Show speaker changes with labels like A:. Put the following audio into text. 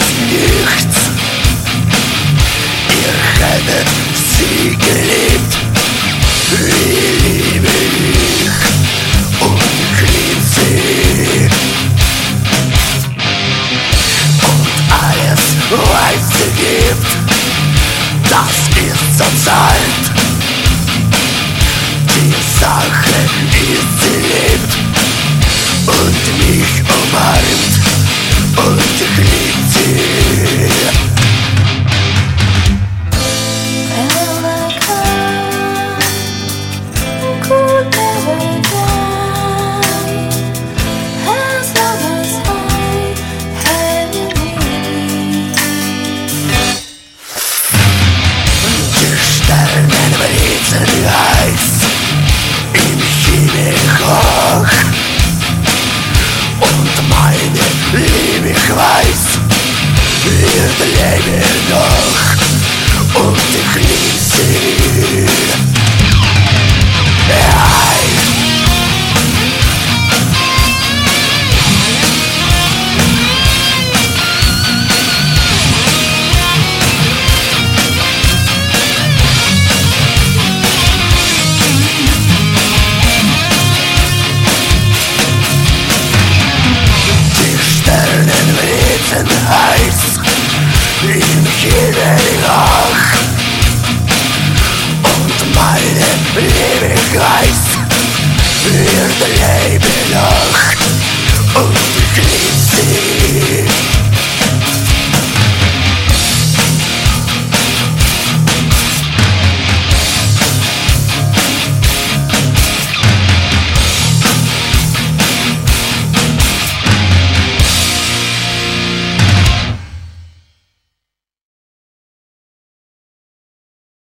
A: nichts. Ihr hättet sie geliebt, wie liebe ich und ich lieb sie. Und alles, was sie gibt, das ist zurzeit die Sache, ist sie lebt und mich umarmt und ich lieb sie. Heiß im Himmel hoch und meine Liebe, ich weiß, wird leben noch und ich lieb sie. Heiß im Himmel hoch und meine Liebe, ich weiß, wird leben noch und ich lieb sie.